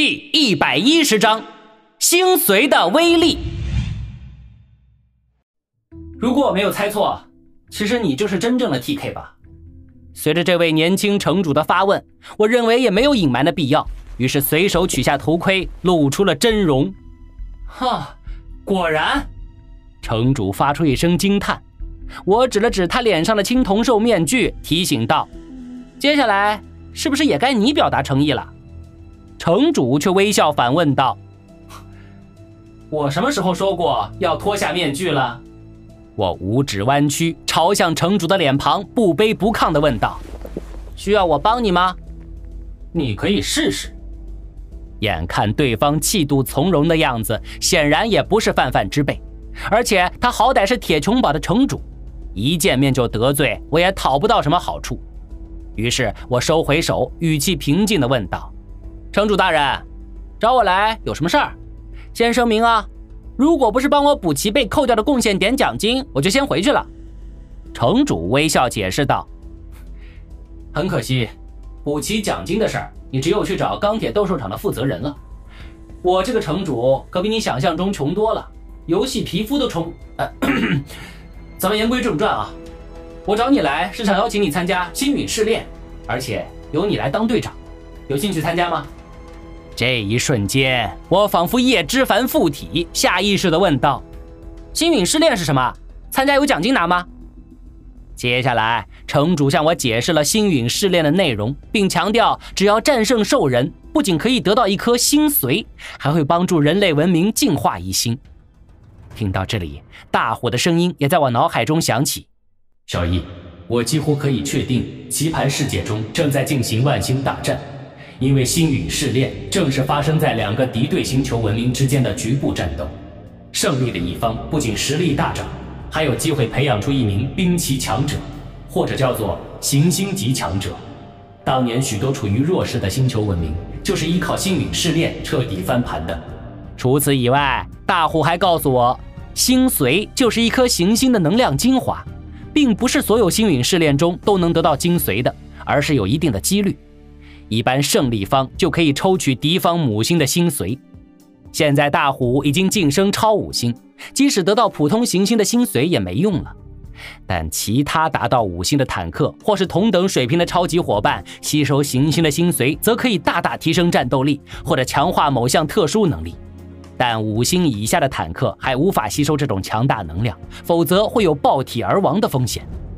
第110章星髓的威力。如果我没有猜错，其实你就是真正的 TK 吧？随着这位年轻城主的发问，我认为也没有隐瞒的必要，于是随手取下头盔，露出了真容。哈，果然！城主发出一声惊叹。我指了指他脸上的青铜兽面具，提醒道：接下来是不是也该你表达诚意了？城主却微笑反问道：我什么时候说过要脱下面具了？我五指弯曲，朝向城主的脸庞，不卑不亢地问道：需要我帮你吗？你可以试试。眼看对方气度从容的样子，显然也不是泛泛之辈，而且他好歹是铁穹堡的城主，一见面就得罪，我也讨不到什么好处。于是我收回手，语气平静地问道：城主大人，找我来有什么事儿？先声明啊，如果不是帮我补齐被扣掉的贡献点奖金，我就先回去了。城主微笑解释道：很可惜，补齐奖金的事儿，你只有去找钢铁斗兽场的负责人了。我这个城主可比你想象中穷多了，游戏皮肤都充……咱们言归正传啊，我找你来是想邀请你参加星陨试炼，而且由你来当队长，有兴趣参加吗？这一瞬间，我仿佛叶之凡附体，下意识地问道：星陨试炼是什么？参加有奖金拿吗？接下来，城主向我解释了星陨试炼的内容，并强调只要战胜兽人，不仅可以得到一颗星髓，还会帮助人类文明进化一星。听到这里，大虎的声音也在我脑海中响起：小易，我几乎可以确定棋盘世界中正在进行万星大战，因为星陨试炼正是发生在两个敌对星球文明之间的局部战斗，胜利的一方不仅实力大涨，还有机会培养出一名兵棋强者，或者叫做行星级强者。当年许多处于弱势的星球文明就是依靠星陨试炼彻底翻盘的。除此以外，大虎还告诉我，星髓就是一颗行星的能量精华，并不是所有星陨试炼中都能得到精髓的，而是有一定的几率。一般胜利方就可以抽取敌方母星的星髓。现在大虎已经晋升超5星，即使得到普通行星的星髓也没用了。但其他达到5星的坦克或是同等水平的超级伙伴，吸收行星的星髓则可以大大提升战斗力，或者强化某项特殊能力。但5星以下的坦克还无法吸收这种强大能量，否则会有爆体而亡的风险。